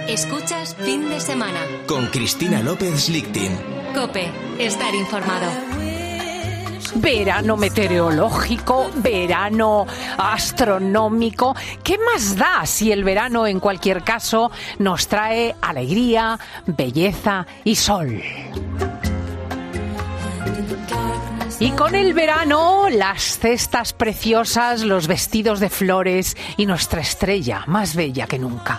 Escuchas Fin de Semana. Con Cristina López Lichtin. COPE. Estar informado. Verano meteorológico, verano astronómico. ¿Qué más da si el verano, en cualquier caso, nos trae alegría, belleza y sol? Y con el verano, las cestas preciosas, los vestidos de flores y nuestra estrella más bella que nunca.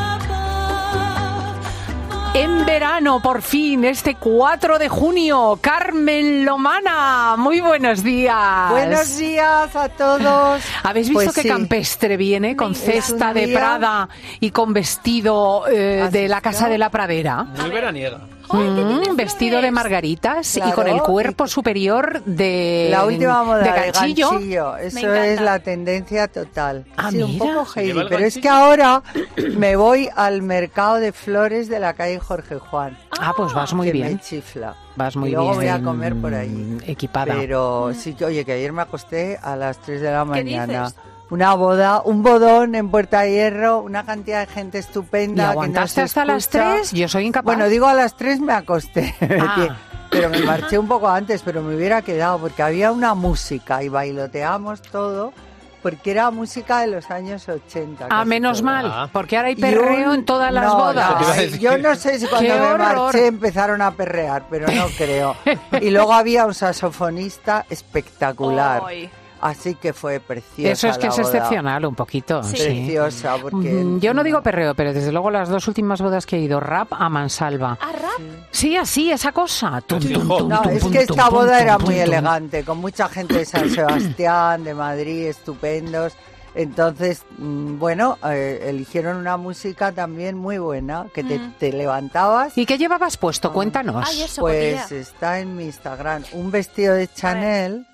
En verano, por fin, este 4 de junio, Carmen Lomana, muy buenos días. Buenos días a todos. ¿Habéis visto Pues qué sí. campestre viene con cesta de Prada y con vestido de la Casa de la Pradera? Muy veraniega. Vestido de margaritas y Claro, con el cuerpo superior de La última moda de ganchillo. Eso es la tendencia total. Ah, sí, un mira. poco heavy, ¿Lleva el pero es que ganchillo? ahora me voy al mercado de flores de la calle Jorge Juan. Ah, pues vas muy que bien. me chifla. Vas muy y luego bien. voy a comer por ahí. Equipada. Pero sí que, oye, que ayer me acosté a las 3 de la ¿Qué mañana. dices? Una boda, un bodón en Puerta Hierro, una cantidad de gente ¿Y estupenda. aguantaste que no se hasta las escucha. 3? Yo soy incapaz. Bueno, digo a las 3 me acosté, Ah. pero me marché un poco antes, pero me hubiera quedado porque había una música y bailoteamos todo, porque era música de los años 80. Ah, casi menos todo. mal, Ah. porque ahora hay Y perreo en todas las no, bodas. no, yo no sé si cuando ¡Qué me horror! marché empezaron a perrear, pero no creo. Y luego había un saxofonista espectacular. Ay. Así que fue preciosa. Eso es que la es boda. excepcional un poquito. Sí. Sí. Preciosa, porque... Yo no digo perreo, pero desde luego las dos últimas bodas que he ido, rap a mansalva. ¿A rap? Sí, así, esa cosa. Tum, Sí, tum, ojo. tum, No, tum, es tum, que tum, esta tum, boda tum, era tum, muy tum. elegante, con mucha gente de San Sebastián, de Madrid, estupendos. Entonces, bueno, eligieron una música también muy buena, que te levantabas. ¿Y qué llevabas puesto? Cuéntanos. Ay, eso, Pues cotilla. está en mi Instagram. Un vestido de Chanel,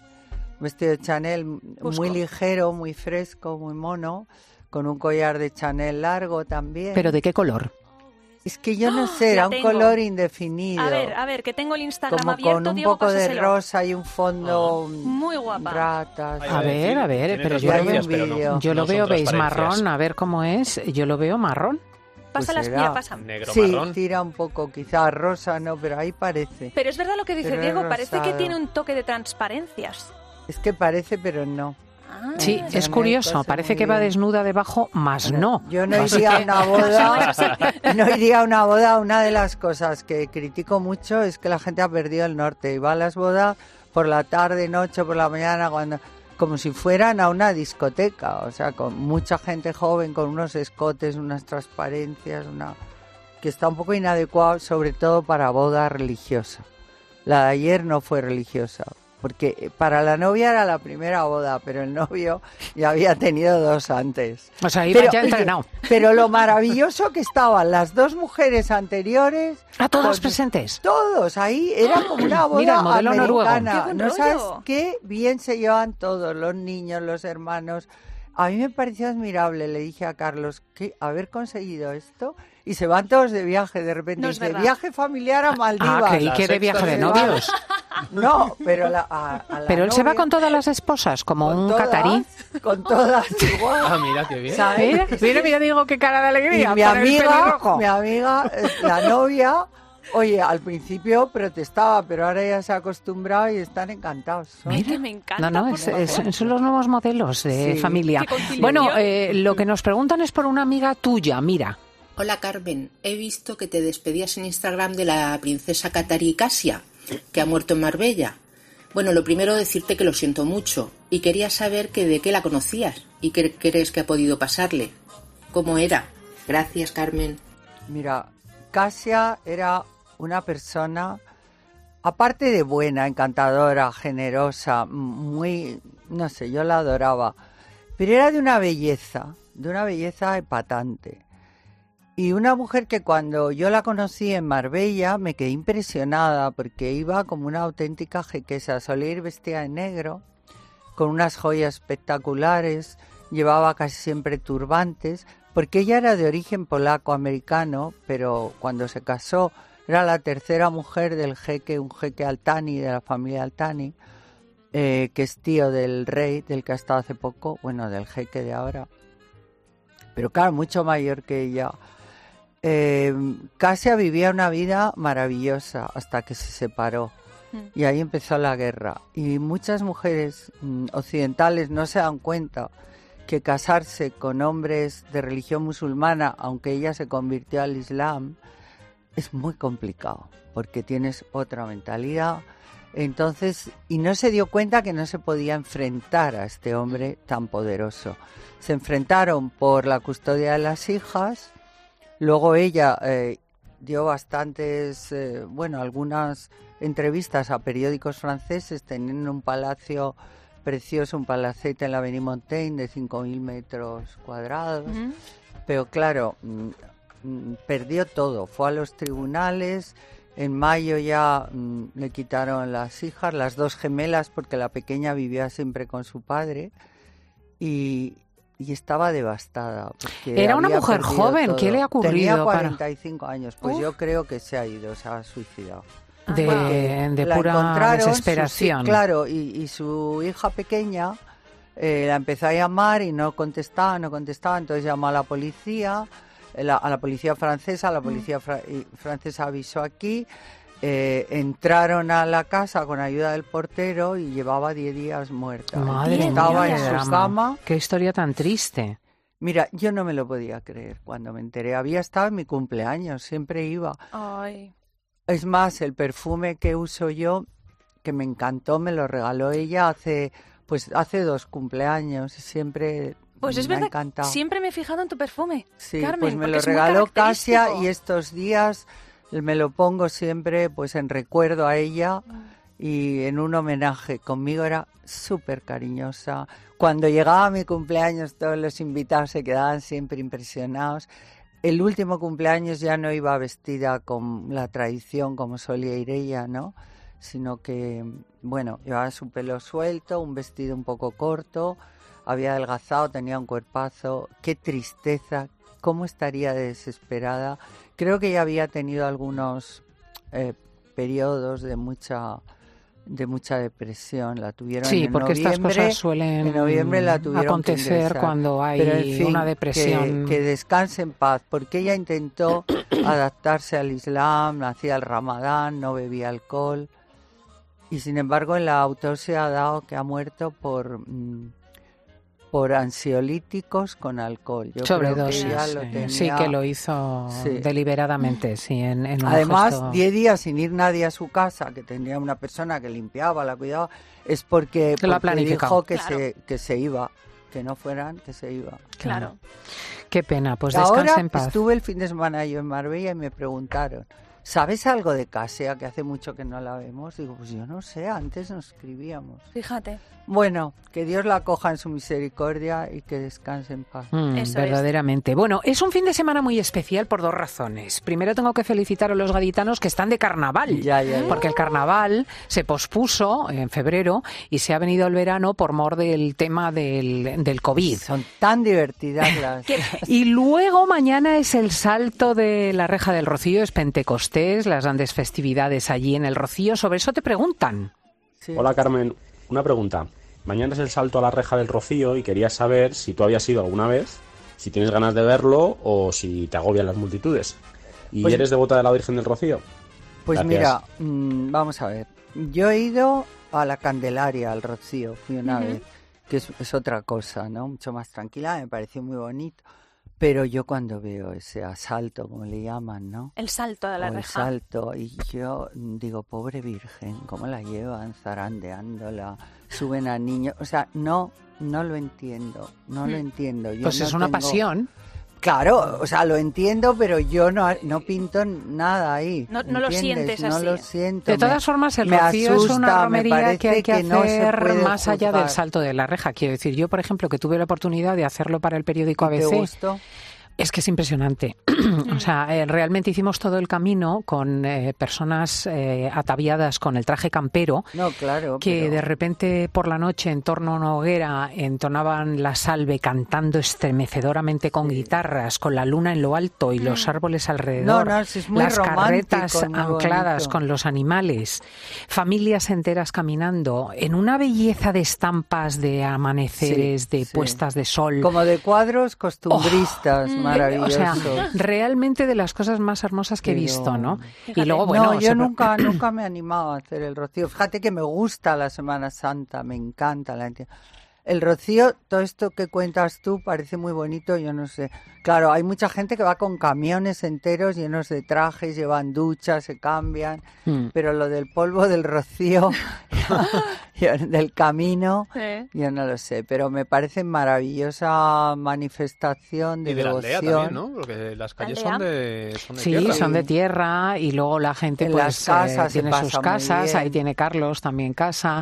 Busco. muy ligero, muy fresco, muy mono, con un collar de Chanel largo también. ¿Pero de qué color? Es que yo no ¡Ah! sé, era La un tengo. color indefinido. A ver, que tengo el Instagram como abierto, con un Diego, poco de pásaselo. rosa y un fondo Muy guapa. ratas. Ahí A va ver, tiene pero dos yo lo varillas, veo- pero no- Yo lo no son veo beige transparencias. marrón, a ver cómo es. Yo lo veo marrón. Pásalas, será. mira, pasa. Negro Sí, marrón. tira un poco, quizás rosa, no, pero ahí parece. Pero es verdad lo que dice Pero es Diego, parece que rosado. tiene un toque de transparencias. Es que parece, pero no. Ah, Sí, Chanel es curioso. pasa Parece muy que va bien. desnuda debajo, más no. Yo no iría a una boda, no iría a una boda. Una de las cosas que critico mucho es que la gente ha perdido el norte y va a las bodas por la tarde, noche, por la mañana, cuando como si fueran a una discoteca, o sea, con mucha gente joven, con unos escotes, unas transparencias, que está un poco inadecuado, sobre todo para boda religiosa. La de ayer no fue religiosa, porque para la novia era la primera boda, pero el novio ya había tenido 2 antes. O sea, iba ya oye, entrenado. pero lo maravilloso que estaban las 2 mujeres anteriores. ¿A todas con- presentes? Todos, ahí era como una boda Mira, el modelo americana. noruego. ¡Qué buen No sabes rollo! qué bien se llevan todos, los niños, los hermanos. A mí me pareció admirable, le dije a Carlos, que haber conseguido esto, y se van todos de viaje de repente, No es dice, verdad. viaje familiar a Maldivas. Ah, creí La que de sexta viaje de se novios. No, pero a la Pero él se va novia, con todas las esposas, como con un todas, catarí. Con todas igual. Ah, mira, qué bien. ¿sabes? Mira, digo qué cara de Y alegría. mi por el amiga, pelirrojo. la novia, oye, al principio protestaba, pero ahora ya se ha acostumbrado y están encantados. ¿no? Ay, que me encanta. No, por favor. son los nuevos modelos de Sí. familia. Qué conciliación. Bueno, lo que nos preguntan es por una amiga tuya, mira. Hola Carmen, he visto que te despedías en Instagram de la princesa Katari Casia, que ha muerto en Marbella. Bueno, lo primero decirte que lo siento mucho y quería saber que de qué la conocías y qué crees que ha podido pasarle. ¿Cómo era? Gracias, Carmen. Mira, Casia era una persona, aparte de buena, encantadora, generosa, muy, no sé, yo la adoraba, pero era de una belleza epatante. Y una mujer que cuando yo la conocí en Marbella me quedé impresionada porque iba como una auténtica jequesa, solía ir vestida de negro, con unas joyas espectaculares, llevaba casi siempre turbantes, porque ella era de origen polaco-americano, pero cuando se casó era la tercera mujer del jeque, un jeque Altani, de la familia Altani, que es tío del rey, del que ha estado hace poco, bueno, del jeque de ahora, pero claro, mucho mayor que ella. Casia vivía una vida maravillosa hasta que se separó. Y ahí empezó la guerra. Y muchas mujeres occidentales no se dan cuenta que casarse con hombres de religión musulmana, aunque ella se convirtió al Islam, es muy complicado, porque tienes otra mentalidad. Entonces, y no se dio cuenta que no se podía enfrentar a este hombre tan poderoso. Se enfrentaron por la custodia de las hijas. Luego ella dio bastantes, algunas entrevistas a periódicos franceses, teniendo un palacio precioso, un palacete en la Avenue Montaigne de 5.000 metros cuadrados. Pero claro, perdió todo. Fue a los tribunales. En mayo ya le quitaron las hijas, las dos gemelas, porque la pequeña vivía siempre con su padre. Y estaba devastada. Era una mujer joven, todo. ¿Qué le ha ocurrido? Tenía 45 años, pues yo creo que se ha ido, se ha suicidado. De pura desesperación. Claro, y su hija pequeña la empezó a llamar y no contestaba, entonces llamó a la policía, a la policía francesa, la policía francesa avisó aquí. Entraron a la casa con ayuda del portero y llevaba 10 días muerta. Madre estaba mía, en su cama. Qué historia tan triste. Mira, yo no me lo podía creer cuando me enteré. Había estado en mi cumpleaños, siempre iba. Ay. Es más, el perfume que uso yo, que me encantó, me lo regaló ella hace 2 cumpleaños. Siempre pues es me verdad, ha encantado. Siempre me he fijado en tu perfume, sí, Carmen, pues me lo es regaló Casia y estos días me lo pongo siempre pues en recuerdo a ella y en un homenaje. Conmigo era súper cariñosa. Cuando llegaba mi cumpleaños todos los invitados se quedaban siempre impresionados. El último cumpleaños ya no iba vestida con la tradición como solía ir ella, ¿no? Sino que, llevaba su pelo suelto, un vestido un poco corto, había adelgazado, tenía un cuerpazo. Qué tristeza, cómo estaría desesperada. Creo que ella había tenido algunos periodos de mucha depresión. La tuvieron en porque noviembre. Estas cosas suelen en noviembre la tuvieron acontecer cuando hay pero, en fin, una depresión. Que descanse en paz, porque ella intentó adaptarse al Islam, hacía el Ramadán, no bebía alcohol y sin embargo en la autopsia ha dado que ha muerto por ansiolíticos con alcohol. Yo Sobredosis, creo que ella lo tenía... sí, que lo hizo deliberadamente, sí. En Además, gesto... 10 días sin ir nadie a su casa, que tenía una persona que limpiaba, la cuidaba, es porque dijo que se iba, que no fueran, que se iba. Claro. Qué pena, pues descansa en paz. Ahora estuve el fin de semana yo en Marbella y me preguntaron, ¿sabes algo de Casia, que hace mucho que no la vemos? Digo, pues yo no sé, antes nos escribíamos. Fíjate. Bueno, que Dios la acoja en su misericordia y que descanse en paz. Verdaderamente. Bueno, es un fin de semana muy especial por 2 razones. Primero tengo que felicitar a los gaditanos que están de carnaval. Ya. Porque el carnaval se pospuso en febrero y se ha venido el verano por mor del tema del COVID. Son tan divertidas las... Y luego mañana es el salto de la Reja del Rocío, es Pentecostés, las grandes festividades allí en el Rocío. Sobre eso te preguntan. Sí. Hola Carmen, una pregunta. Mañana es el salto a la Reja del Rocío y quería saber si tú habías ido alguna vez, si tienes ganas de verlo o si te agobian las multitudes. ¿Y pues, eres devota de la Virgen del Rocío? Pues gracias. Mira, vamos a ver. Yo he ido a la Candelaria, al Rocío, fui una vez, que es otra cosa, ¿no? Mucho más tranquila, me pareció muy bonito. Pero yo cuando veo ese asalto, como le llaman, ¿no? El salto de la reja. El salto, y yo digo, pobre Virgen, ¿cómo la llevan zarandeándola? Suben a niños, o sea, no lo entiendo, no lo entiendo. Yo pues no es una pasión. Claro, o sea, lo entiendo, pero yo no pinto nada ahí. No lo sientes así. No lo siento. De todas formas, el Rocío es una romería que hay que hacer más allá del salto de la reja. Quiero decir, yo, por ejemplo, que tuve la oportunidad de hacerlo para el periódico ABC. ¿Te gustó? Es que es impresionante. O sea, realmente hicimos todo el camino con personas ataviadas con el traje campero, que de repente por la noche en torno a una hoguera entonaban la salve cantando estremecedoramente con guitarras, con la luna en lo alto y los árboles alrededor, es muy las carretas ancladas bonito. Con los animales, familias enteras caminando, en una belleza de estampas, de amaneceres, de puestas de sol. Como de cuadros costumbristas. Maravilloso. O sea, realmente de las cosas más hermosas que he visto, ¿no? Fíjate. Y luego, bueno... No, yo nunca me he animado a hacer el rocío. Fíjate que me gusta la Semana Santa, me encanta el rocío. Todo esto que cuentas tú parece muy bonito, yo no sé. Claro, hay mucha gente que va con camiones enteros llenos de trajes, llevan duchas, se cambian, pero lo del polvo del rocío, del camino, yo no lo sé, pero me parece maravillosa manifestación de devoción. Y de la aldea también, ¿no? Porque las calles son de sí, tierra. Sí, son de tierra, y luego la gente en pues las casas tiene sus casas, ahí tiene Carlos también casa,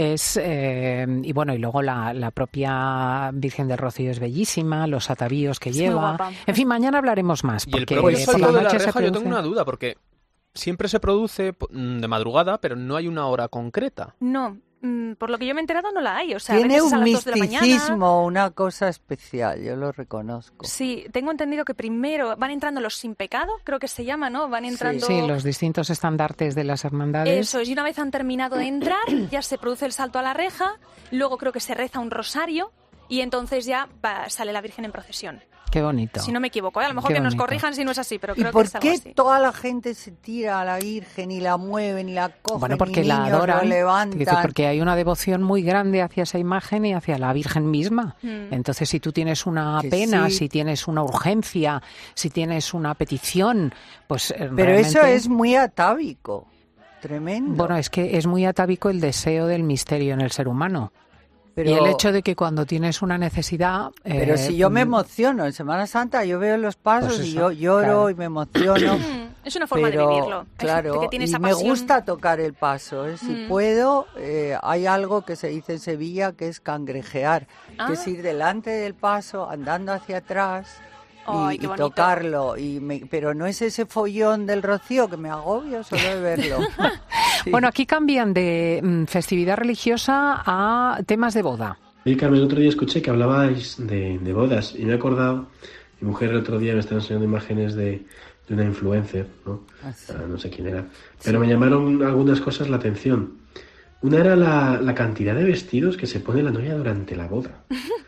y bueno, y luego la propia Virgen del Rocío es bellísima, los atavíos que lleva. En fin, mañana hablaremos más. Y el porque propio salto de la reja, yo produce... tengo una duda, porque siempre se produce de madrugada, pero no hay una hora concreta. No, por lo que yo me he enterado no la hay. O sea, tiene a veces un a las 2 de la misticismo, mañana. una cosa especial, yo lo reconozco. Sí, tengo entendido que primero van entrando los sin pecado, creo que se llama, ¿no? Van entrando... Sí, los distintos estandartes de las hermandades. Eso es, y una vez han terminado de entrar, ya se produce el salto a la reja, luego creo que se reza un rosario y entonces ya sale la Virgen en procesión. Qué bonito. Si no me equivoco, a lo mejor Qué que nos bonito. corrijan si no es así, pero ¿Y creo que por es algo qué así. toda la gente se tira a la Virgen y la mueven y la cogen? Bueno, porque y la niños adoran, lo levantan? porque hay una devoción muy grande hacia esa imagen y hacia la Virgen misma. Entonces, si tú tienes una Que pena, sí. si tienes una urgencia, si tienes una petición, pues Pero realmente... eso es muy atávico, tremendo. Bueno, es que es muy atávico el deseo del misterio en el ser humano. pero, Y el hecho de que cuando tienes una necesidad... pero si yo me emociono en Semana Santa, yo veo los pasos Pues y eso, yo lloro claro. y me emociono. Es una forma pero, de vivirlo. Hay claro, gente que tiene y esa me pasión. gusta tocar el paso. Si puedo, hay algo que se dice en Sevilla que es cangrejear, que es ir delante del paso, andando hacia atrás Ay, y qué bonito. tocarlo. Pero no es ese follón del rocío que me agobio solo de verlo. Sí. Bueno, aquí cambian de festividad religiosa a temas de boda. Oye, Carmen, el otro día escuché que hablabais de bodas y me he acordado, mi mujer el otro día me estaba enseñando imágenes de una influencer, ¿no? sí. No sé quién era, pero me llamaron algunas cosas la atención. Una era la cantidad de vestidos que se pone la novia durante la boda.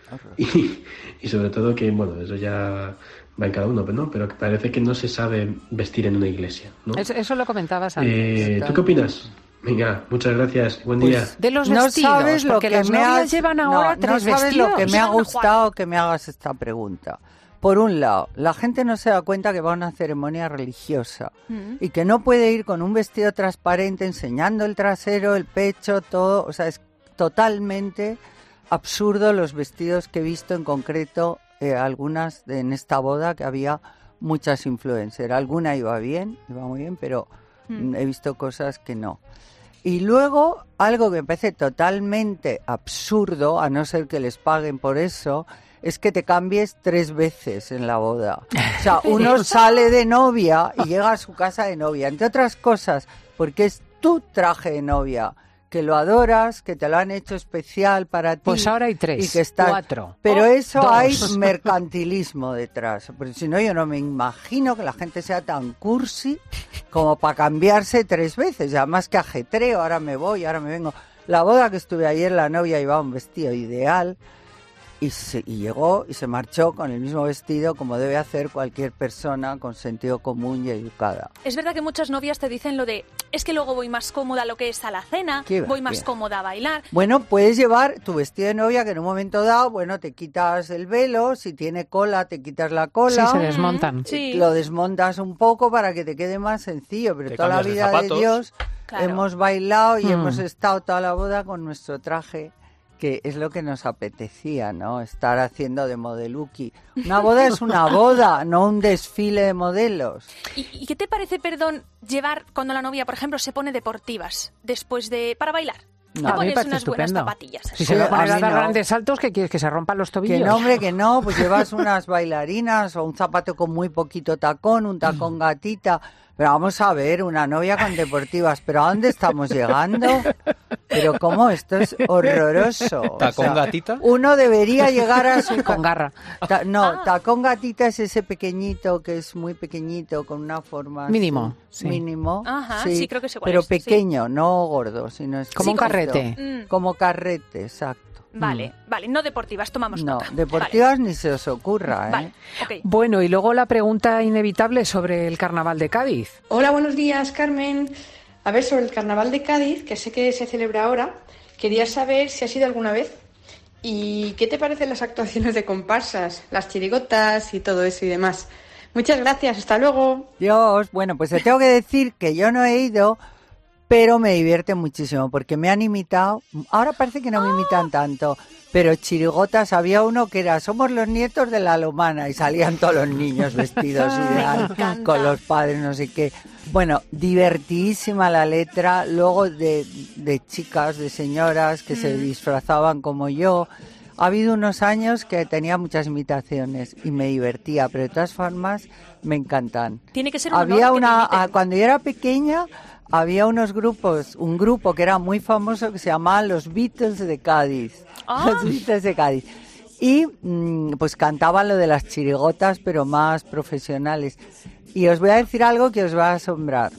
y sobre todo que, bueno, eso ya va en cada uno, ¿no? Pero que parece que no se sabe vestir en una iglesia, ¿no? Eso lo comentabas antes. ¿Tú qué opinas? Venga, muchas gracias, buen día. De los No vestidos, sabes lo porque que las me novias has... llevan ahora no 3 sabes vestidos. lo que me ha Llevan una gustado que me hagas esta pregunta. Por un lado, la gente no se da cuenta que va a una ceremonia religiosa y que no puede ir con un vestido transparente enseñando el trasero, el pecho, todo. O sea, es totalmente absurdo los vestidos que he visto, en concreto algunas en esta boda, que había muchas influencers. Alguna iba muy bien, pero he visto cosas que no. Y luego, algo que me parece totalmente absurdo, a no ser que les paguen por eso, es que te cambies 3 veces en la boda. O sea, uno sale de novia y llega a su casa de novia, entre otras cosas, porque es tu traje de novia, que lo adoras, que te lo han hecho especial para ti. Pues ahora hay 3, y que está... 4. Pero eso 2. hay mercantilismo detrás, porque si no yo no me imagino que la gente sea tan cursi como para cambiarse 3 veces, además que ajetreo, ahora me voy, ahora me vengo. La boda que estuve ayer, la novia llevaba un vestido ideal y llegó y se marchó con el mismo vestido, como debe hacer cualquier persona con sentido común y educada. Es verdad que muchas novias te dicen lo de, es que luego voy más cómoda a lo que es a la cena, voy más cómoda a bailar. Bueno, puedes llevar tu vestido de novia, que en un momento dado, bueno, te quitas el velo, si tiene cola te quitas la cola. Sí, se desmontan. Sí. Lo desmontas un poco para que te quede más sencillo, pero toda la vida de Dios hemos bailado y hemos estado toda la boda con nuestro traje, que es lo que nos apetecía, ¿no? Estar haciendo de modeluki. Una boda es una boda, no un desfile de modelos. ¿Y qué te parece, perdón, llevar cuando la novia, por ejemplo, se pone deportivas para bailar? No, Te a mí me pones parece unas buenas estupendo. zapatillas. Si Sí, se va a poner a a mí dar no. grandes saltos, ¿qué quieres? ¿Que se rompan los tobillos? Que no, hombre, que no, pues llevas unas bailarinas o un zapato con muy poquito tacón, un tacón gatita. Pero vamos a ver, una novia con deportivas, ¿pero a dónde estamos llegando? Pero cómo, esto es horroroso. ¿Tacón gatita? Uno debería llegar a su... Con garra. Tacón gatita es ese pequeñito, que es muy pequeñito, con una forma... Mínimo. Sí. Mínimo. Ajá, sí, creo que es igual. Pero pequeño, no gordo, sino... Como un carrete. Como carrete, exacto. Vale, no deportivas, tomamos nota. No, deportivas ni se os ocurra, ¿eh? Vale, okay. Bueno, y luego la pregunta inevitable sobre el Carnaval de Cádiz. Hola, buenos días, Carmen. A ver, sobre el Carnaval de Cádiz, que sé que se celebra ahora, quería saber si has ido alguna vez y qué te parecen las actuaciones de comparsas, las chirigotas y todo eso y demás. Muchas gracias, hasta luego. Dios, bueno, pues te tengo que decir que yo no he ido... Pero me divierte muchísimo porque me han imitado. Ahora parece que no me imitan tanto, pero chirigotas, había uno que era somos los nietos de la Lomana y salían todos los niños vestidos ideal, con los padres, no sé qué. Bueno, divertidísima la letra, luego de chicas, de señoras que se disfrazaban como yo. Ha habido unos años que tenía muchas imitaciones y me divertía, pero de todas formas me encantan. Tiene que ser un Había honor que cuando yo era pequeña, había un grupo que era muy famoso que se llamaba Los Beatles de Cádiz. Los Beatles de Cádiz. Y pues cantaban lo de las chirigotas, pero más profesionales. Y os voy a decir algo que os va a asombrar.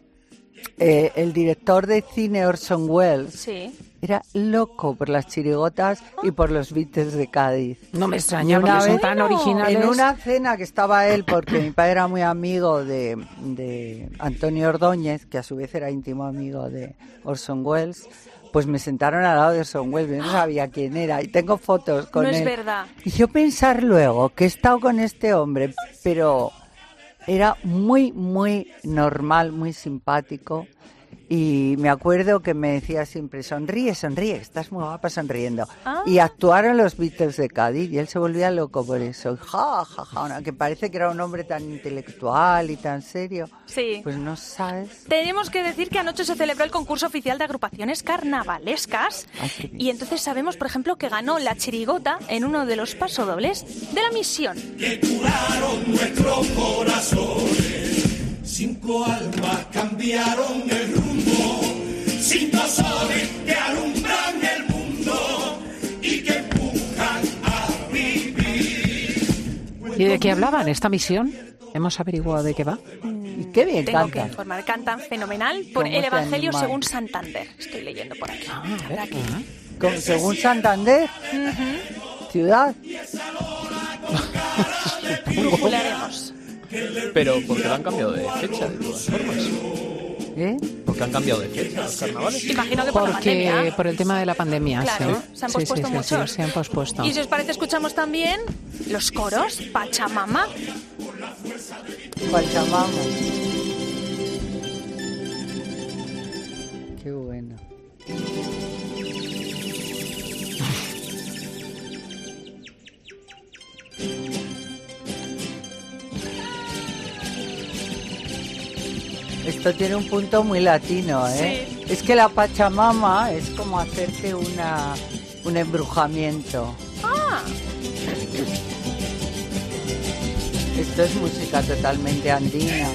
El director de cine Orson Welles era loco por las chirigotas y por los Beatles de Cádiz. No me extraña, porque son tan originales. En una cena que estaba él, porque mi padre era muy amigo de Antonio Ordóñez, que a su vez era íntimo amigo de Orson Welles, pues me sentaron al lado de Orson Welles, yo no sabía quién era, y tengo fotos con él. No es verdad. Y yo pensar luego que he estado con este hombre, pero era muy, muy normal, muy simpático. Y me acuerdo que me decía siempre, sonríe, estás muy guapa sonriendo. Y actuaron los Beatles de Cádiz y él se volvía loco por eso. Que parece que era un hombre tan intelectual y tan serio. Sí. Pues no sabes. Tenemos que decir que anoche se celebró el concurso oficial de agrupaciones carnavalescas. Y entonces sabemos, por ejemplo, que ganó la chirigota en uno de los pasodobles de La Misión. Que curaron nuestros corazones. 5 almas cambiaron el rumbo, 5 soles que alumbran el mundo y que empujan a vivir. ¿Y de qué hablaban esta misión? ¿Hemos averiguado de qué va? Y qué bien Tengo cantan. que informar, cantan fenomenal por el Evangelio según Santander. Estoy leyendo por aquí. Según Santander, ciudad. Googlearemos. Pero ¿por qué lo han cambiado de fecha de todas formas? ¿Por qué han cambiado de fecha los carnavales? Imagino que por la pandemia. Por el tema de la pandemia, claro, se han pospuesto muchos. Se han pospuesto. Y si os parece, escuchamos también los coros Pachamama. Pachamama. Qué bueno. Esto tiene un punto muy latino, ¿eh? Sí. Es que la Pachamama es como hacerte un embrujamiento. Esto es música totalmente andina.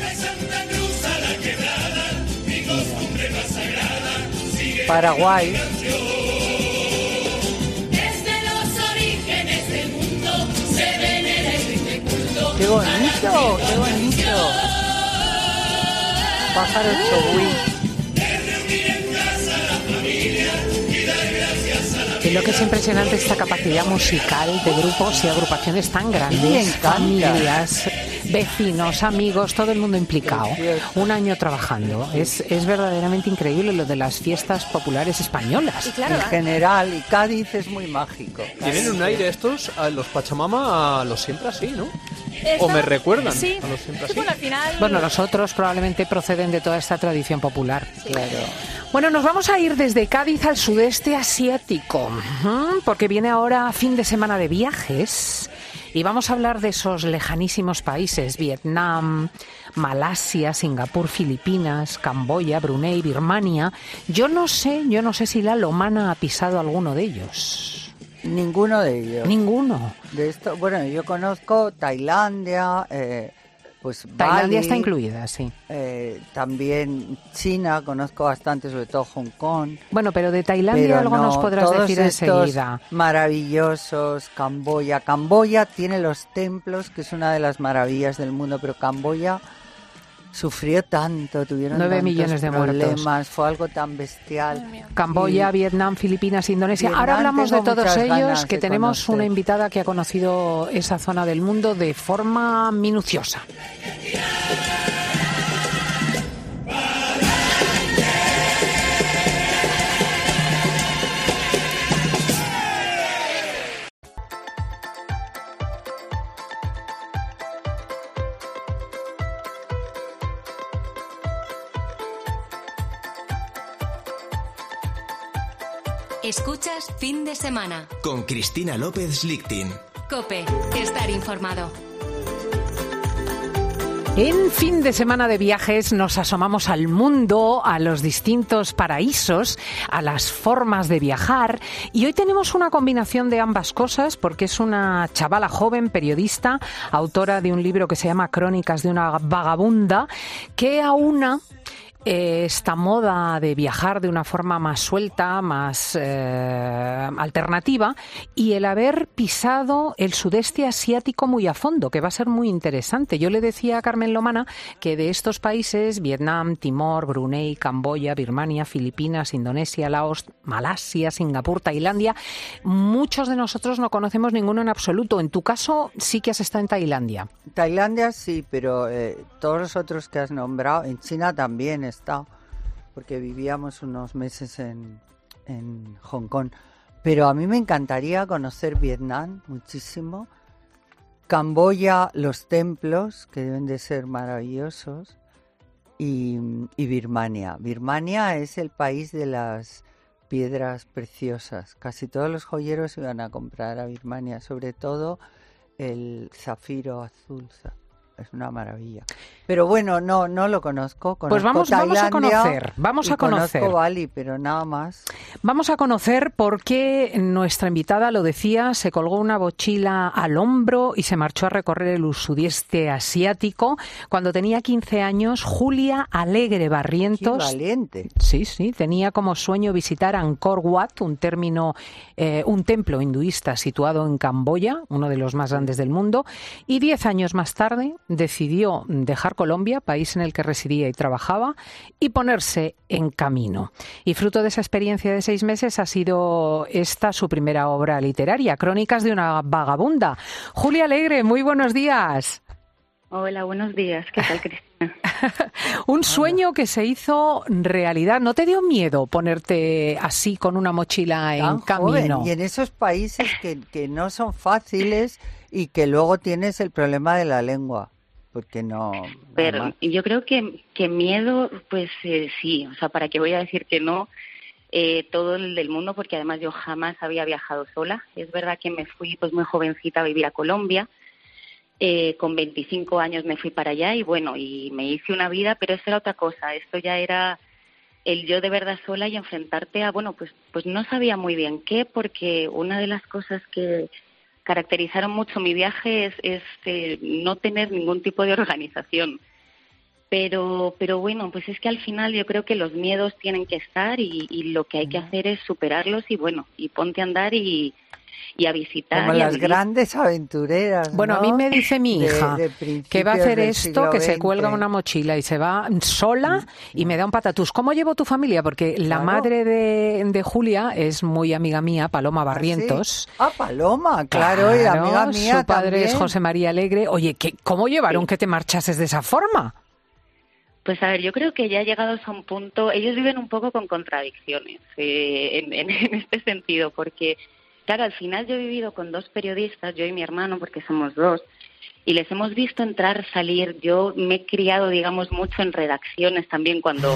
Paraguay. Desde los orígenes del mundo se venera este culto. ¡Qué bonito! ¡Qué bonito! Pájaro chogüí. Y lo que es impresionante esta capacidad musical de grupos y agrupaciones tan grandes, me encanta. Familias, vecinos, amigos, todo el mundo implicado, un año trabajando. Es verdaderamente increíble lo de las fiestas populares españolas. Y claro, en general, y Cádiz es muy mágico. Tienen un aire estos, a los Pachamama, a los siempre así, ¿no? ¿O me recuerdan a los siempre así? Bueno, al final... Bueno, los otros probablemente proceden de toda esta tradición popular. Sí. Claro. Bueno, nos vamos a ir desde Cádiz al sudeste asiático, porque viene ahora fin de semana de viajes y vamos a hablar de esos lejanísimos países: Vietnam, Malasia, Singapur, Filipinas, Camboya, Brunei, Birmania. Yo no sé si la Lomana ha pisado alguno de ellos. Ninguno de ellos. Ninguno. De esto, bueno, yo conozco Tailandia, pues Tailandia Bali, está incluida, sí. También China, conozco bastante, sobre todo Hong Kong. Bueno, pero de Tailandia algo nos podrás decir enseguida. Maravillosos, Camboya. Camboya tiene los templos, que es una de las maravillas del mundo, pero Camboya sufrió tanto, tuvieron 9 tantos millones de problemas, muertos. Fue algo tan bestial. Camboya, Vietnam, Filipinas, Indonesia. Vietnam, ahora hablamos de tengo todos muchas ellos, ganas que de tenemos conocer. una invitada que ha conocido esa zona del mundo de forma minuciosa. Escuchas Fin de Semana. Con Cristina López Lichtin. COPE. Estar informado. En Fin de Semana de viajes nos asomamos al mundo, a los distintos paraísos, a las formas de viajar, y hoy tenemos una combinación de ambas cosas porque es una chavala joven, periodista, autora de un libro que se llama Crónicas de una vagabunda, que aúna esta moda de viajar de una forma más suelta, más alternativa, y el haber pisado el sudeste asiático muy a fondo, que va a ser muy interesante. Yo le decía a Carmen Lomana que de estos países, Vietnam, Timor, Brunei, Camboya, Birmania, Filipinas, Indonesia, Laos, Malasia, Singapur, Tailandia, muchos de nosotros no conocemos ninguno en absoluto. En tu caso, sí que has estado en Tailandia. Tailandia sí, pero todos los otros que has nombrado, en China también he estado, porque vivíamos unos meses en Hong Kong. Pero a mí me encantaría conocer Vietnam muchísimo, Camboya, los templos, que deben de ser maravillosos, y Birmania. Birmania es el país de las piedras preciosas. Casi todos los joyeros iban a comprar a Birmania, sobre todo el zafiro azul. Es una maravilla. Pero bueno, no lo conozco. Pues vamos a conocer. Conozco Bali, pero nada más. Vamos a conocer porque nuestra invitada, lo decía, se colgó una mochila al hombro y se marchó a recorrer el sudeste asiático. Cuando tenía 15 años, Julia Alegre Barrientos... ¡Qué valiente! Sí, tenía como sueño visitar Angkor Wat, un templo hinduista situado en Camboya, uno de los más grandes del mundo, y 10 años más tarde decidió dejar Colombia, país en el que residía y trabajaba, y ponerse en camino. Y fruto de esa experiencia de 6 meses ha sido esta su primera obra literaria, Crónicas de una vagabunda. Julia Alegre, muy buenos días. Hola, buenos días. ¿Qué tal, Cristina? Un sueño que se hizo realidad. ¿No te dio miedo ponerte así con una mochila en camino? Joven, y en esos países que no son fáciles y que luego tienes el problema de la lengua. Porque no... Pero yo creo que miedo, pues sí, o sea, ¿para qué voy a decir que no? Todo el del mundo, porque además yo jamás había viajado sola. Es verdad que me fui pues muy jovencita a vivir a Colombia, con 25 años me fui para allá y bueno, y me hice una vida, pero eso era otra cosa, esto ya era el yo de verdad sola y enfrentarte a, bueno, pues no sabía muy bien qué, porque una de las cosas que caracterizaron mucho mi viaje es no tener ningún tipo de organización. Pero bueno, pues es que al final yo creo que los miedos tienen que estar y lo que hay que hacer es superarlos y bueno, y ponte a andar y a visitar. Como las grandes aventureras, Bueno, ¿no? a mí me dice mi hija que va a hacer esto, que se cuelga XX. una mochila y se va sola y me da un patatús. ¿Cómo llevó tu familia? Porque la madre de Julia es muy amiga mía, Paloma Barrientos. Ah, Paloma, claro, y amiga mía su padre también. es José María Alegre. Oye, ¿cómo llevaron que te marchases de esa forma? Pues a ver, yo creo que ya llegados a un punto, ellos viven un poco con contradicciones en este sentido, porque claro, al final yo he vivido con 2 periodistas, yo y mi hermano, porque somos 2, y les hemos visto entrar, salir. Yo me he criado, digamos, mucho en redacciones también cuando,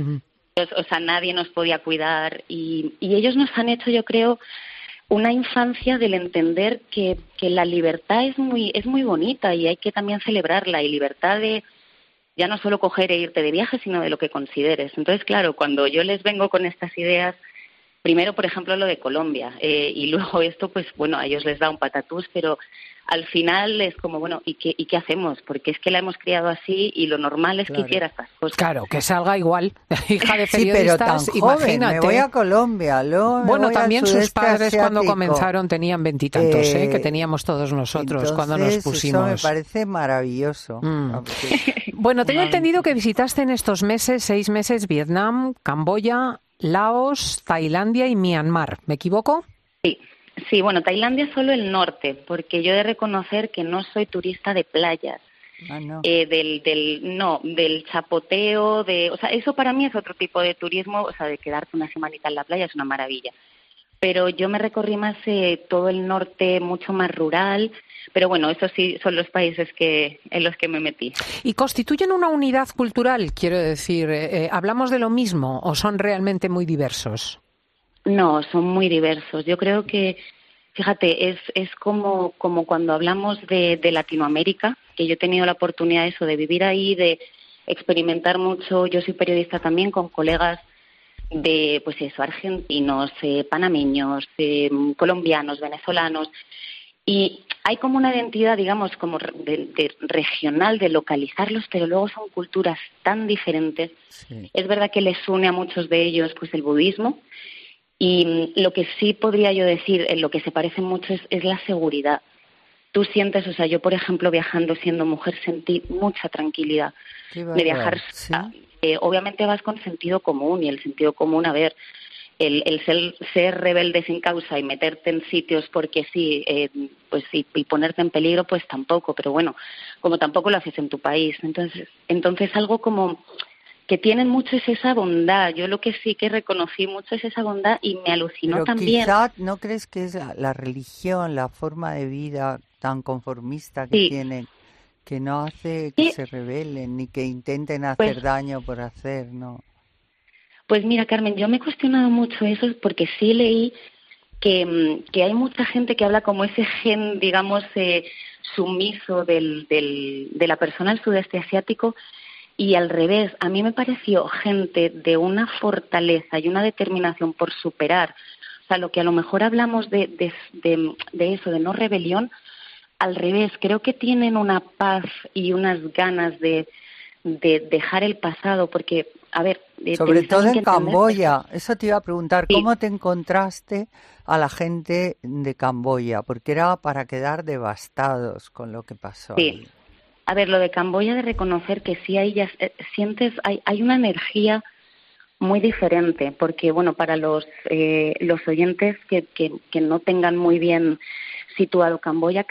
o sea, nadie nos podía cuidar. Y ellos nos han hecho, yo creo, una infancia del entender que la libertad es muy bonita y hay que también celebrarla. Y libertad de ya no solo coger e irte de viaje, sino de lo que consideres. Entonces, claro, cuando yo les vengo con estas ideas, primero, por ejemplo, lo de Colombia, y luego esto, pues bueno, a ellos les da un patatús, pero al final es como, bueno, ¿y qué hacemos? Porque es que la hemos criado así y lo normal es que hiciera estas cosas. Claro, que salga igual, hija de periodistas, sí, pero tan joven, imagínate. Me voy a Colombia, luego bueno, también sus padres asiático. Cuando comenzaron tenían 20 y tantos, que teníamos todos nosotros entonces, cuando nos pusimos. Eso me parece maravilloso. Bueno, tengo entendido que visitaste en estos 6 meses, Vietnam, Camboya, Laos, Tailandia y Myanmar. ¿Me equivoco? Sí, bueno, Tailandia solo el norte, porque yo he de reconocer que no soy turista de playas. No. Del chapoteo, o sea, eso para mí es otro tipo de turismo, o sea, de quedarte una semanita en la playa es una maravilla. Pero yo me recorrí más todo el norte, mucho más rural, pero bueno, eso sí son los países en los que me metí. ¿Y constituyen una unidad cultural? Quiero decir, ¿hablamos de lo mismo o son realmente muy diversos? No, son muy diversos. Yo creo que, fíjate, es como cuando hablamos de Latinoamérica, que yo he tenido la oportunidad de vivir ahí, de experimentar mucho. Yo soy periodista también con colegas de, pues eso, argentinos, panameños, colombianos, venezolanos, y hay como una identidad, digamos, como de regional, de localizarlos, pero luego son culturas tan diferentes. Sí. Es verdad que les une a muchos de ellos pues el budismo, y lo que sí podría yo decir, en lo que se parece mucho es la seguridad. Tú sientes, o sea, yo por ejemplo viajando siendo mujer sentí mucha tranquilidad de viajar. ¿Sí? Obviamente vas con sentido común, y el sentido común, a ver, el ser rebelde sin causa y meterte en sitios porque sí, pues y ponerte en peligro, pues tampoco, pero bueno, como tampoco lo haces en tu país. Entonces algo como que tienen mucho es esa bondad. Yo lo que sí que reconocí mucho es esa bondad, y me alucinó pero también. Quizá, ¿no crees que es la religión, la forma de vida tan conformista que tienen, que no hace que se rebelen ni que intenten hacer daño por hacer, no? Pues mira, Carmen, yo me he cuestionado mucho eso, porque sí leí que hay mucha gente que habla como ese gen, digamos, sumiso de la persona del sudeste asiático, y al revés. A mí me pareció gente de una fortaleza y una determinación por superar, o sea, lo que a lo mejor hablamos de eso, de no rebelión, al revés, creo que tienen una paz y unas ganas de dejar el pasado, porque, a ver... Sobre todo en Camboya, eso te iba a preguntar, sí. ¿Cómo te encontraste a la gente de Camboya? Porque era para quedar devastados con lo que pasó. Sí. Ahí. A ver, lo de Camboya, de reconocer que sí hay sientes, hay una energía muy diferente, porque bueno, para los oyentes que no tengan muy bien situado Camboya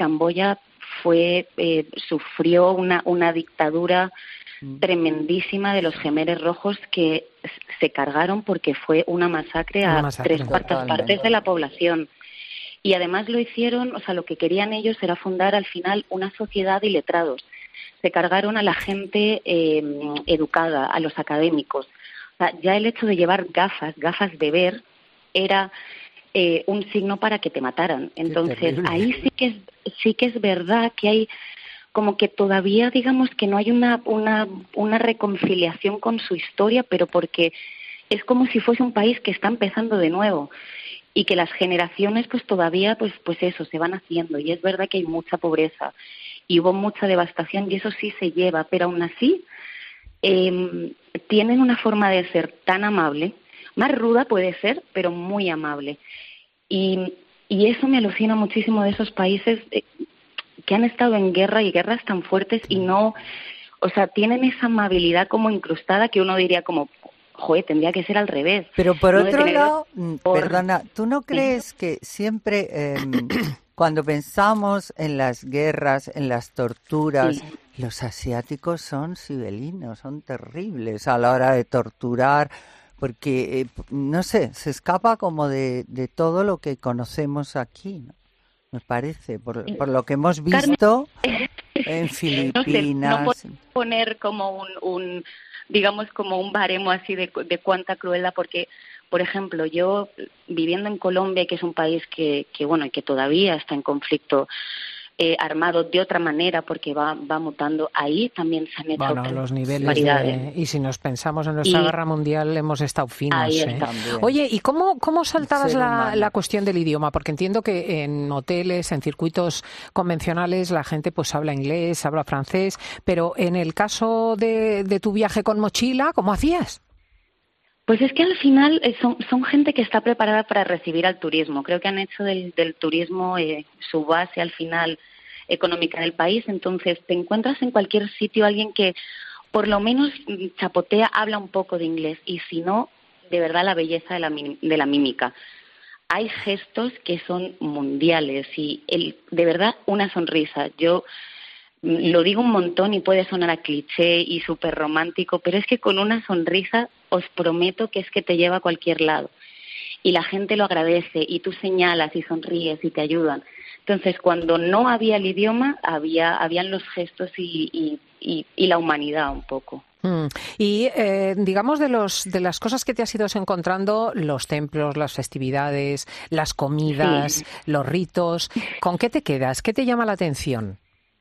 sufrió una dictadura tremendísima de los Jemeres Rojos, que se cargaron porque fue una masacre a 3/4 partes de la población. Y además lo hicieron, o sea, lo que querían ellos era fundar al final una sociedad de iletrados. Se cargaron a la gente educada, a los académicos. O sea, ya el hecho de llevar gafas de ver, era un signo para que te mataran. Entonces, ahí sí que es verdad que hay como que todavía, digamos, que no hay una reconciliación con su historia, pero porque es como si fuese un país que está empezando de nuevo, y que las generaciones pues todavía pues eso se van haciendo, y es verdad que hay mucha pobreza y hubo mucha devastación, y eso sí se lleva, pero aún así tienen una forma de ser tan amable, más ruda puede ser, pero muy amable, y eso me alucina muchísimo de esos países que han estado en guerra, y guerras tan fuertes, y no, o sea, tienen esa amabilidad como incrustada, que uno diría como, joder, tendría que ser al revés. Pero por otro lado, perdona, ¿tú no crees que siempre cuando pensamos en las guerras, en las torturas, los asiáticos son sibelinos, son terribles a la hora de torturar, porque, no sé, se escapa como de todo lo que conocemos aquí, ¿no? Me parece, por lo que hemos visto en Filipinas. No puedo poner como digamos, como un baremo así de cuánta crueldad, porque, por ejemplo, yo viviendo en Colombia, que es un país que bueno, y que todavía está en conflicto armado de otra manera porque va mutando. Ahí también se han hecho los niveles y si nos pensamos en nuestra guerra mundial hemos estado finos. Ahí Oye, ¿y cómo saltabas la cuestión del idioma? Porque entiendo que en hoteles, en circuitos convencionales, la gente pues habla inglés, habla francés, pero en el caso de tu viaje con mochila, ¿cómo hacías? Pues es que al final son gente que está preparada para recibir al turismo. Creo que han hecho del turismo su base al final económica del país. Entonces te encuentras en cualquier sitio alguien que por lo menos chapotea, habla un poco de inglés. Y si no, de verdad la belleza de la mímica. Hay gestos que son mundiales y de verdad una sonrisa. Yo lo digo un montón y puede sonar a cliché y súper romántico, pero es que con una sonrisa os prometo que es que te lleva a cualquier lado. Y la gente lo agradece y tú señalas y sonríes y te ayudan. Entonces, cuando no había el idioma, habían los gestos y la humanidad un poco. Y digamos de las cosas que te has ido encontrando, los templos, las festividades, las comidas, los ritos, ¿con qué te quedas? ¿Qué te llama la atención?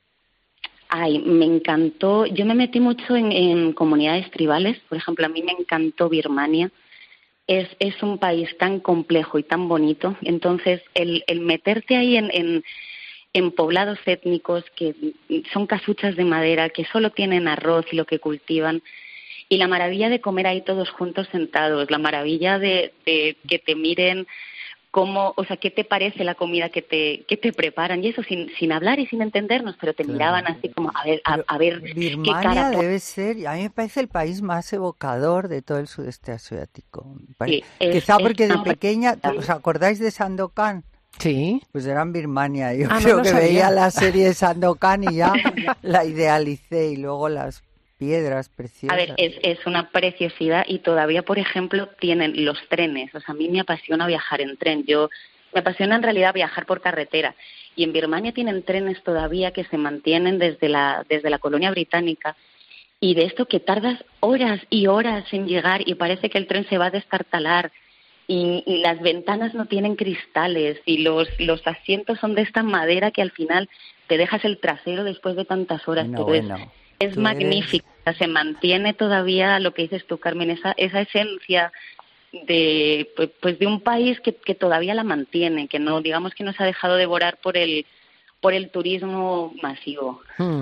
Ay, me encantó. Yo me metí mucho en comunidades tribales. Por ejemplo, a mí me encantó Birmania. Es un país tan complejo y tan bonito. Entonces, el meterte ahí en poblados étnicos que son casuchas de madera, que solo tienen arroz y lo que cultivan, y la maravilla de comer ahí todos juntos sentados, la maravilla de que te miren qué te parece la comida que te preparan, y eso sin hablar y sin entendernos, pero te miraban así como a ver Birmania qué cara debe ser, a mí me parece el país más evocador de todo el sudeste asiático. Sí, quizá porque de pequeña, ¿os acordáis de Sandokan? Sí. Pues era en Birmania. Yo creo que veía la serie de Sandokan y ya la idealicé, y luego las piedras preciosas. A ver, es una preciosidad, y todavía, por ejemplo, tienen los trenes. O sea, a mí me apasiona viajar en tren. Me apasiona en realidad viajar por carretera. Y en Birmania tienen trenes todavía que se mantienen desde la colonia británica. Y de esto que tardas horas y horas en llegar y parece que el tren se va a destartalar. Y las ventanas no tienen cristales y los asientos son de esta madera que al final te dejas el trasero después de tantas horas. Es magnífica, se mantiene todavía lo que dices tú, Carmen, esa esencia de un país que todavía la mantiene, que no, digamos que no se ha dejado devorar por el turismo masivo.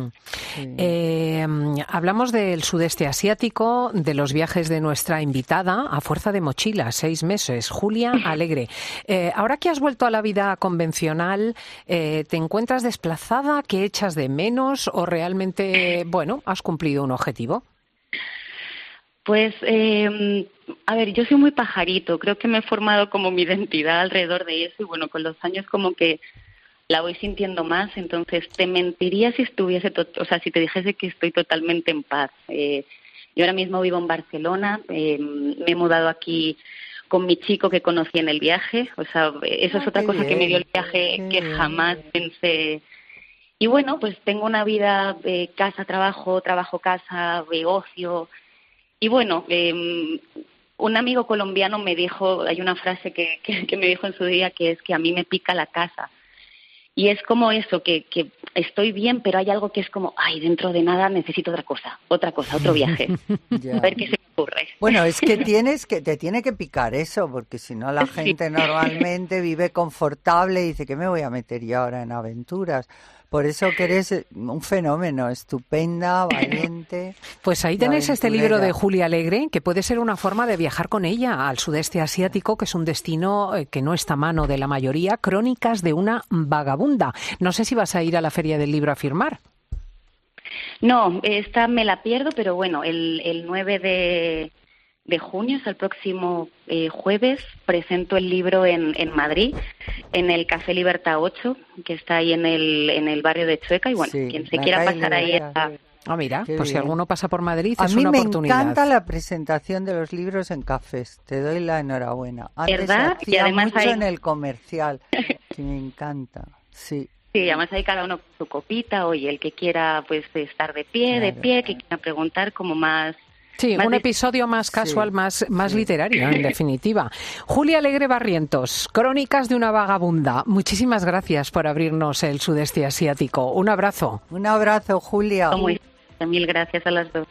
Hablamos del sudeste asiático, de los viajes de nuestra invitada a fuerza de mochila, 6 meses, Julia Alegre. Ahora que has vuelto a la vida convencional, ¿te encuentras desplazada? ¿Qué echas de menos? ¿O realmente, has cumplido un objetivo? Pues, a ver, yo soy muy pajarito. Creo que me he formado como mi identidad alrededor de eso y con los años como que la voy sintiendo más. Entonces te mentiría si si te dijese que estoy totalmente en paz. Yo ahora mismo vivo en Barcelona, me he mudado aquí con mi chico que conocí en el viaje. O sea, eso es otra cosa que me dio el viaje que jamás pensé. Y pues tengo una vida casa, trabajo, casa, ocio. Y un amigo colombiano me dijo, hay una frase que me dijo en su día, que es que a mí me pica la casa. Y es como eso, que estoy bien, pero hay algo que es como, dentro de nada necesito otra cosa, otro viaje. A ver qué se me ocurre. Bueno, es que te tiene que picar eso, porque si no la gente normalmente vive confortable y dice, ¿qué me voy a meter yo ahora en aventuras? Por eso que eres un fenómeno, estupenda, valiente. Pues ahí tenéis este libro de Julia Alegre, que puede ser una forma de viajar con ella al sudeste asiático, que es un destino que no está a mano de la mayoría. Crónicas de una vagabunda. No sé si vas a ir a la Feria del Libro a firmar. No, esta me la pierdo, pero el 9 de junio, es el próximo jueves, presento el libro en Madrid, en el Café Libertad 8, que está ahí en el barrio de Chueca, y quien se quiera pasar ahí mira, pues si alguno pasa por Madrid es A una oportunidad. mí me encanta la presentación de los libros en cafés, te doy la enhorabuena. Antes ¿verdad? Se hacía mucho en el comercial, que me encanta, sí. Sí, además hay cada uno con su copita, el que quiera estar de pie, que quiera preguntar como más Sí, un episodio más casual, más literario, en definitiva. Julia Alegre Barrientos, Crónicas de una vagabunda. Muchísimas gracias por abrirnos el sudeste asiático. Un abrazo. Un abrazo, Julia. Mil gracias a las dos.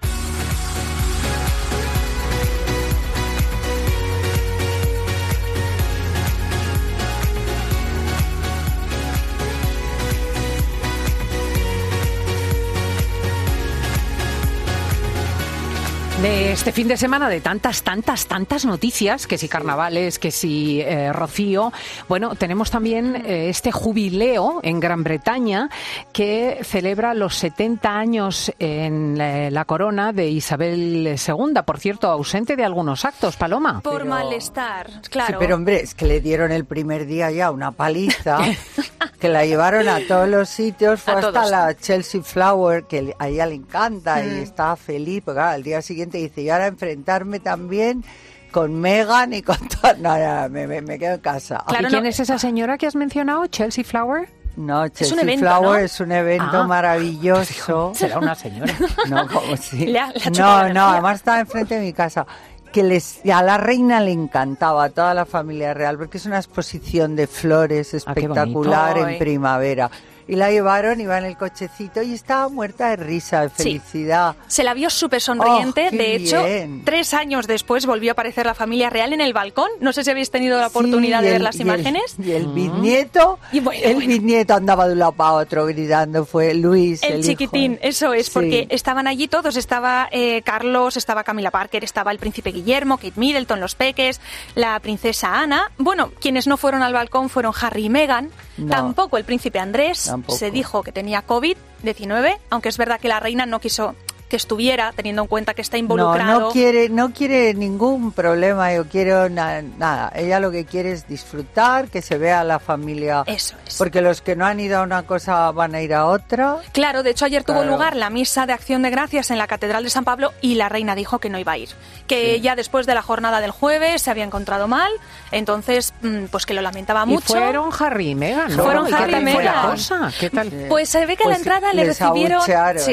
De este fin de semana, de tantas noticias, que si carnavales, que si Rocío. Bueno, tenemos también este jubileo en Gran Bretaña que celebra los 70 años en la corona de Isabel II. Por cierto, ausente de algunos actos, Paloma. Por malestar, claro. Sí, pero hombre, es que le dieron el primer día ya una paliza, que la llevaron a todos los sitios, fue hasta la Chelsea Flower, que a ella le encanta y estaba feliz, porque claro, al día siguiente dice, y ahora enfrentarme también con Meghan y con todo. No, me quedo en casa. Claro, ¿y quién es esa señora que has mencionado? ¿Chelsea Flower? No, Chelsea Flower, ¿no? Es un evento maravilloso. Será una señora. No, como si. Además estaba enfrente de mi casa. Que a la reina le encantaba, a toda la familia real, porque es una exposición de flores espectacular en primavera. Y la llevaron, iba en el cochecito y estaba muerta de risa, de felicidad. Sí. Se la vio súper sonriente. De hecho, 3 años después volvió a aparecer la familia real en el balcón. No sé si habéis tenido la oportunidad de ver las imágenes. Y el bisnieto, bisnieto andaba de un lado para otro gritando, fue Luis, el chiquitín, hijo. eso es, porque estaban allí todos, estaba Carlos, estaba Camila Parker, estaba el príncipe Guillermo, Kate Middleton, los peques, la princesa Ana. Bueno, quienes no fueron al balcón fueron Harry y Meghan, tampoco el príncipe Andrés. Tampoco. Se dijo que tenía COVID-19, aunque es verdad que la reina no quiso que estuviera, teniendo en cuenta que está involucrado. No quiere ningún problema, yo quiero nada. Ella lo que quiere es disfrutar, que se vea a la familia. Eso es. Porque los que no han ido a una cosa van a ir a otra. Claro, de hecho ayer tuvo lugar la misa de Acción de Gracias en la Catedral de San Pablo y la reina dijo que no iba a ir. Que ya después de la jornada del jueves se había encontrado mal, entonces pues que lo lamentaba mucho. Y fueron Harry y Meghan, ¿no? Fueron Harry y Meghan. ¿Qué tal? Pues se ve que a la entrada le recibieron...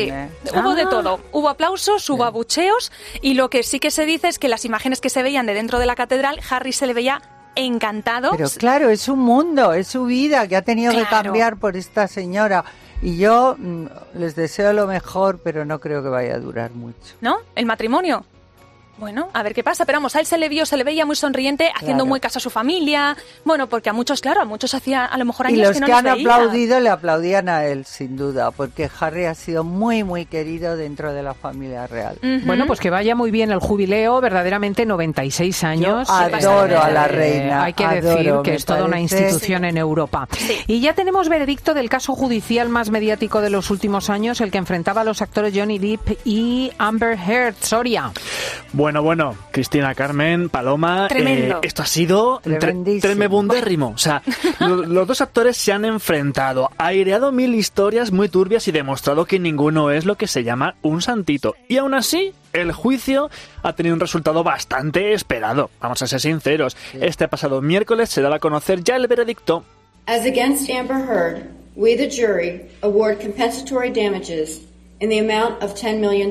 Hubo de todo. Hubo aplausos, hubo abucheos y lo que sí que se dice es que las imágenes que se veían de dentro de la catedral, Harry se le veía encantado. Pero claro, es un mundo, es su vida que ha tenido que cambiar por esta señora. Y yo les deseo lo mejor, pero no creo que vaya a durar mucho. ¿No? ¿El matrimonio? Bueno, a ver qué pasa, pero vamos, a él se le veía muy sonriente, haciendo muy caso a su familia, bueno, porque a muchos hacía a lo mejor años que no les veía. Y los que han aplaudido le aplaudían a él, sin duda, porque Harry ha sido muy, muy querido dentro de la familia real. Bueno, pues que vaya muy bien el jubileo, verdaderamente 96 años. Yo adoro a la reina. Hay que decir que es toda una institución en Europa. Sí. Y ya tenemos veredicto del caso judicial más mediático de los últimos años, el que enfrentaba a los actores Johnny Depp y Amber Heard. Soria. Bueno, Cristina, Carmen, Paloma, esto ha sido tremebundérrimo. O sea, los dos actores se han enfrentado, aireado 1000 historias muy turbias y demostrado que ninguno es lo que se llama un santito. Y aún así, el juicio ha tenido un resultado bastante esperado. Vamos a ser sinceros. Este pasado miércoles se dará a conocer ya el veredicto. As against Amber Heard, we the jury award compensatory damages in the amount of $10 million.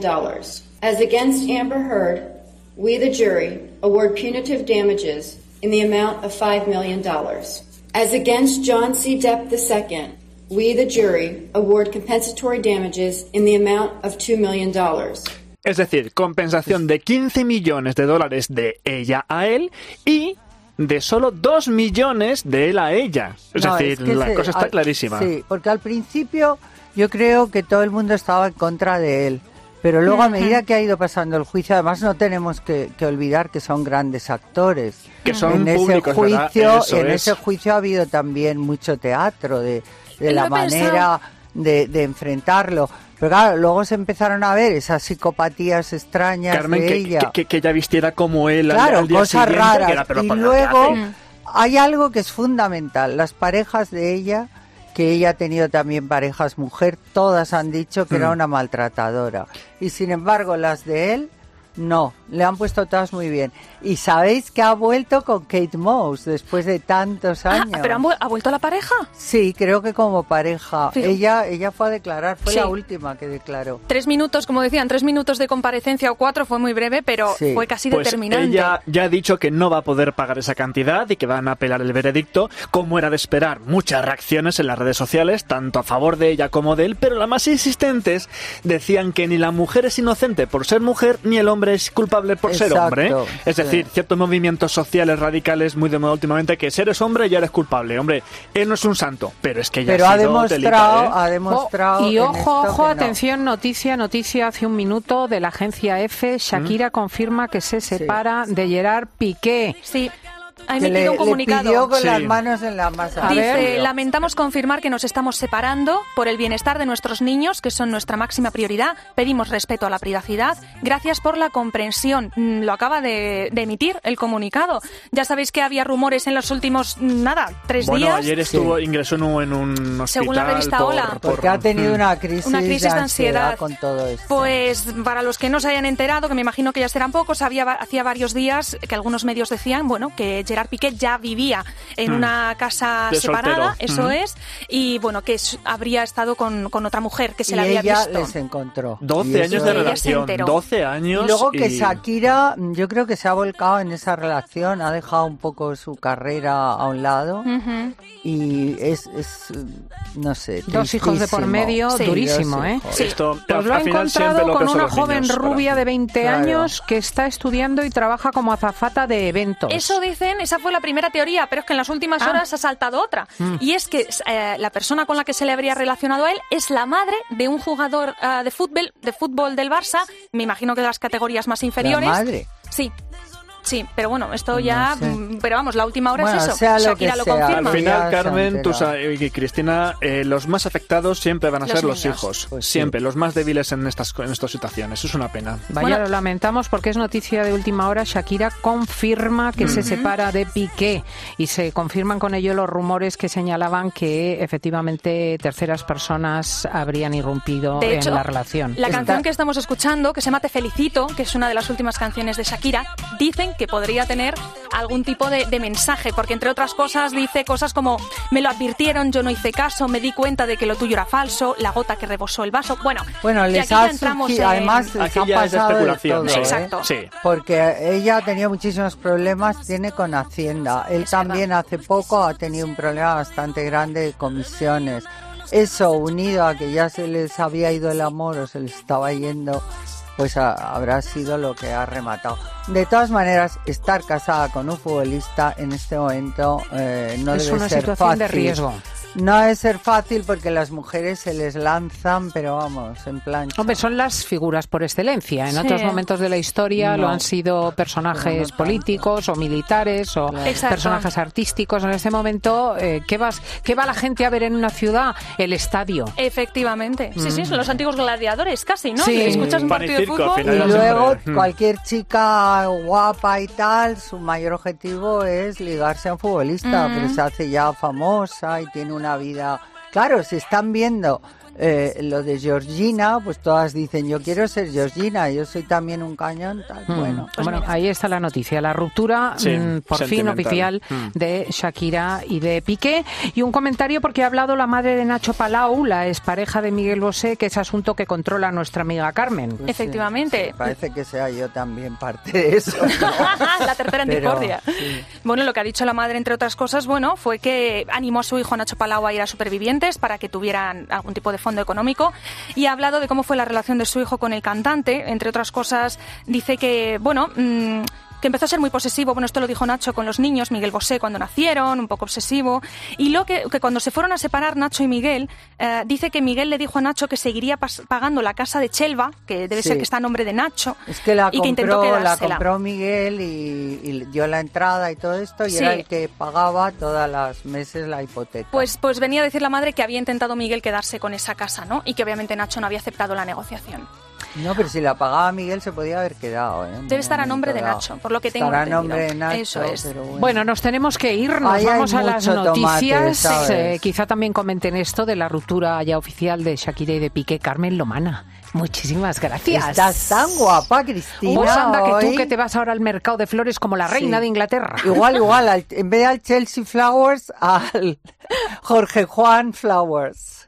As against Amber Heard, we, the jury, award punitive damages in the amount of $5 million. As against John C. Depp II, we, the jury, award compensatory damages in the amount of $2 million. Es decir, compensación de $15 millones de ella a él y de solo 2 millones de él a ella. Es decir, la cosa está clarísima. Sí, porque al principio yo creo que todo el mundo estaba en contra de él. Pero luego, a medida que ha ido pasando el juicio, además no tenemos que olvidar que son grandes actores. Que son en públicos, ese juicio ha habido también mucho teatro de la manera de enfrentarlo. Pero claro, luego se empezaron a ver esas psicopatías extrañas, Carmen, de ella. Que ella vistiera como él al día cosas siguiente, raras. Y luego hay algo que es fundamental. Las parejas de ella, que ella ha tenido también parejas mujer, todas han dicho que era una maltratadora. Y sin embargo, las de él No, le han puesto todas muy bien. Y sabéis que ha vuelto con Kate Moss después de tantos años. ¿Pero ha vuelto la pareja? Sí, creo que como pareja. Sí. Ella fue a declarar, fue Sí. la última que declaró. 3 minutos, como decían, 3 minutos de comparecencia o 4, fue muy breve, pero Sí. fue casi Pues determinante. ella ya ha dicho que no va a poder pagar esa cantidad y que van a apelar el veredicto, como era de esperar. Muchas reacciones en las redes sociales, tanto a favor de ella como de él, pero las más insistentes decían que ni la mujer es inocente por ser mujer, ni el hombre es culpable por ser hombre. Es decir, ciertos movimientos sociales radicales muy de moda últimamente, que si eres hombre ya eres culpable. Hombre, él no es un santo, pero es que ya Pero ha ha sido demostrado, telita, ha demostrado. Y en ojo, esto ojo, que no. atención, noticia hace un minuto de la agencia EFE. Shakira confirma que se separa de Gerard Piqué. Sí. Ha Que emitido un comunicado. Le pidió con las manos en la masa. Dice, lamentamos confirmar que nos estamos separando por el bienestar de nuestros niños, que son nuestra máxima prioridad. Pedimos respeto a la privacidad. Gracias por la comprensión. Lo acaba de emitir el comunicado. Ya sabéis que había rumores en los últimos, 3 días. Bueno, ayer ingresó en un hospital. Según la revista Hola. Porque ha tenido una crisis de ansiedad con todo esto. Pues para los que no se hayan enterado, que me imagino que ya serán pocos, hacía varios días que algunos medios decían, bueno, que Gerard Piqué ya vivía en una casa de separada, soltero. eso es, y bueno, que habría estado con otra mujer que se y le había ella visto. les encontró. 12 años de relación, 12 años. Y luego que Shakira, yo creo que se ha volcado en esa relación, ha dejado un poco su carrera a un lado. Y es no sé, 2 hijos de por medio, durísimo, ¿eh? Sí. Esto, pues lo ha encontrado con una joven rubia de 20 años que está estudiando y trabaja como azafata de eventos. Eso dicen, esa fue la primera teoría, pero es que en las últimas horas ha saltado otra. Y es que la persona con la que se le habría relacionado a él es la madre de un jugador de fútbol del Barça, me imagino que de las categorías más inferiores. ¿La madre? Sí, pero bueno, esto ya... sé. Pero vamos, la última hora Bueno, es eso. sea lo Shakira que lo sea. confirma. Al final, Ya Carmen, tú se ha enterado. y Cristina, los más afectados siempre van a Los ser los niños. hijos. Pues sí. Siempre, los más débiles en estas situaciones. Eso es una pena. Vaya, lo lamentamos porque es noticia de última hora. Shakira confirma que se separa de Piqué y se confirman con ello los rumores que señalaban que efectivamente terceras personas habrían irrumpido De hecho, en la relación. La canción que estamos escuchando, que se llama Te Felicito, que es una de las últimas canciones de Shakira, dicen que podría tener algún tipo de mensaje, porque entre otras cosas dice cosas como me lo advirtieron, yo no hice caso, me di cuenta de que lo tuyo era falso, la gota que rebosó el vaso. Bueno, les aquí ha ya entramos surgido, además les Aquí han ya es pasado de especulación. todo, Exacto. Sí. Porque ella ha tenido muchísimos problemas, tiene con Hacienda. Él también hace poco ha tenido un problema bastante grande de comisiones. Eso unido a que ya se les había ido el amor o se les estaba yendo, pues habrá sido lo que ha rematado. De todas maneras, estar casada con un futbolista en este momento no es debe una ser situación fácil. de riesgo. No debe ser fácil porque las mujeres se les lanzan, pero vamos, en plan... Hombre, son las figuras por excelencia. En Sí. otros momentos de la historia No. lo han sido personajes tanto. políticos o militares o Exacto. personajes artísticos. En este momento, ¿qué va la gente a ver en una ciudad? El estadio. efectivamente. Sí, son los antiguos gladiadores casi, ¿no? Sí. Escuchas un Pan y partido de circo, al fútbol. final. Y Era luego siempre, cualquier chica guapa y tal, su mayor objetivo es ligarse a un futbolista, pero se hace ya famosa y tiene una vida... Claro, se están viendo lo de Georgina, pues todas dicen, yo quiero ser Georgina, yo soy también un cañón, tal. Bueno, Bueno, ahí está la noticia, la ruptura Sí, por fin sentimental. oficial de Shakira y de Piqué. Y un comentario porque ha hablado la madre de Nacho Palau, la expareja de Miguel Bosé, que es asunto que controla nuestra amiga Carmen. pues Efectivamente. sí, parece que sea yo también parte de eso. La tercera en Pero, discordia. sí. Bueno, lo que ha dicho la madre, entre otras cosas, bueno, fue que animó a su hijo Nacho Palau a ir a Supervivientes para que tuvieran algún tipo de fondo económico, y ha hablado de cómo fue la relación de su hijo con el cantante. Entre otras cosas, dice que, bueno, que empezó a ser muy posesivo. Bueno, esto lo dijo Nacho con los niños, Miguel Bosé, cuando nacieron, un poco obsesivo. Y lo que cuando se fueron a separar Nacho y Miguel, dice que Miguel le dijo a Nacho que seguiría pagando la casa de Chelva, que debe Sí. ser que está a nombre de Nacho, Es que la y que intentó quedársela. compró Miguel y dio la entrada y todo esto, y Sí. era el que pagaba todas las meses la hipoteca. Pues venía a decir la madre que había intentado Miguel quedarse con esa casa, ¿no? Y que obviamente Nacho no había aceptado la negociación. No, pero si la pagaba Miguel se podía haber quedado. Debe estar a nombre de Nacho, por lo que tengo entendido. Estará a nombre de Nacho, eso es. Pero bueno, nos tenemos que ir, nos vamos a las noticias. Tomate, quizá también comenten esto de la ruptura ya oficial de Shakira y de Piqué. Carmen Lomana, muchísimas gracias. Estás tan guapa, Cristina. Pues anda, que tú que te vas ahora al mercado de flores como la reina de Inglaterra. Igual, en vez de al Chelsea Flowers, al Jorge Juan Flowers.